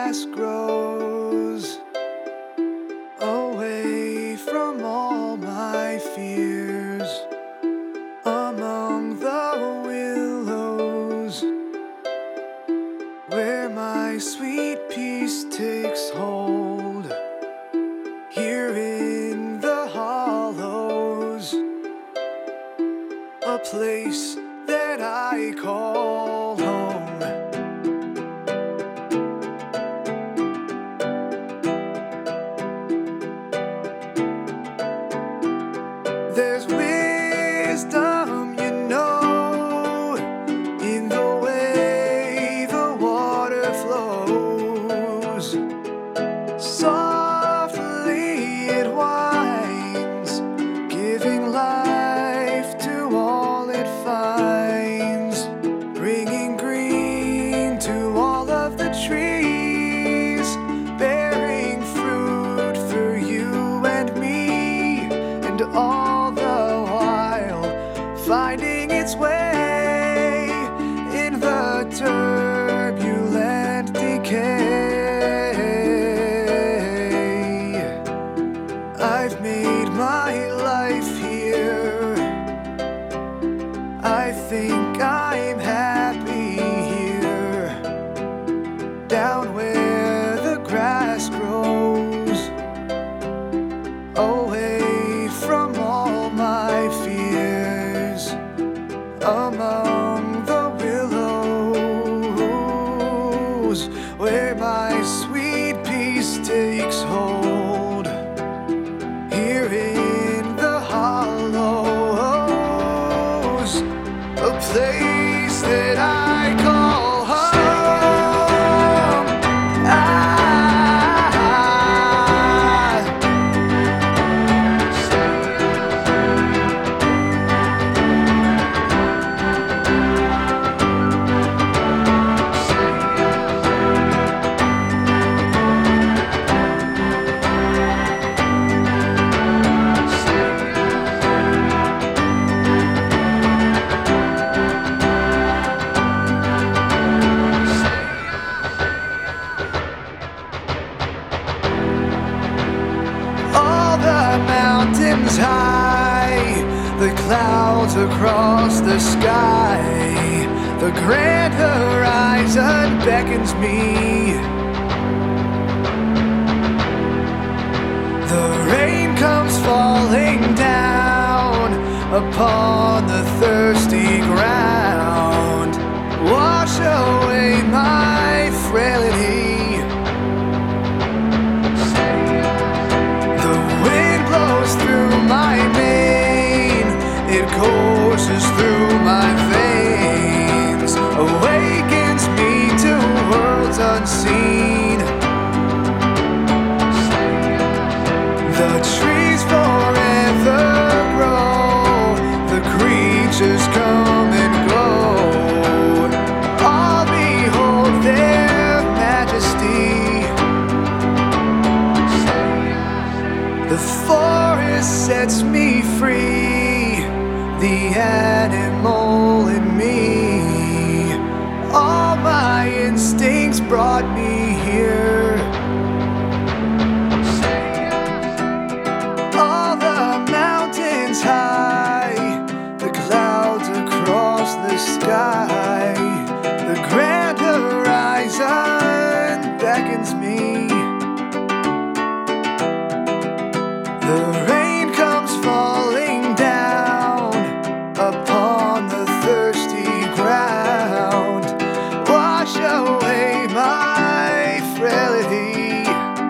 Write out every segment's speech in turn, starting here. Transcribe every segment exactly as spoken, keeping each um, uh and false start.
grass grows away from all my fears, among the willows, where my sweet peace takes hold. Here in the hollows, a place that I call home. There's wisdom, you know, in the way the water flows. Softly it winds, giving life to all it finds, bringing green to all of the trees, bearing fruit for you and me, and all the while finding its way in the turbulent decay. I've made my life here. I think I'm happy here, down where the grass grows, away from all my fears, among the willows, where my sweet peace takes hold. Here in the hollows, a place that I call home. Ah, mountains high, the clouds across the sky, the grand horizon beckons me. The rain comes falling down upon the thirsty ground, wash away my frailty. Through my mane, it courses through my veins, awakens me to worlds unseen. The trees forever grow, the creatures come and go, all behold their majesty. The forest sets me free, the animal in me. All my instincts brought me here. All the mountains high, the clouds across the sky, the grand horizon beckons me. The rain comes falling down upon the thirsty ground, wash away my frailty.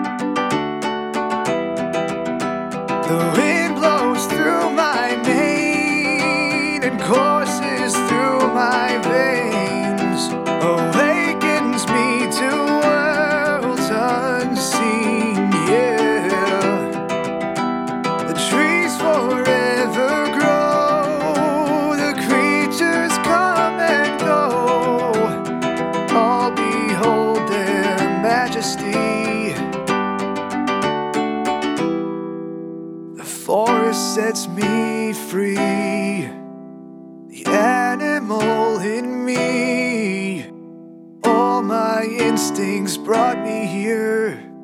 The wind blows through my mane and courses through my veins, awakens me to worlds unseen. Forever grow, the creatures come and go, all behold their majesty. The forest sets me free, the animal in me. All my instincts instincts brought me here.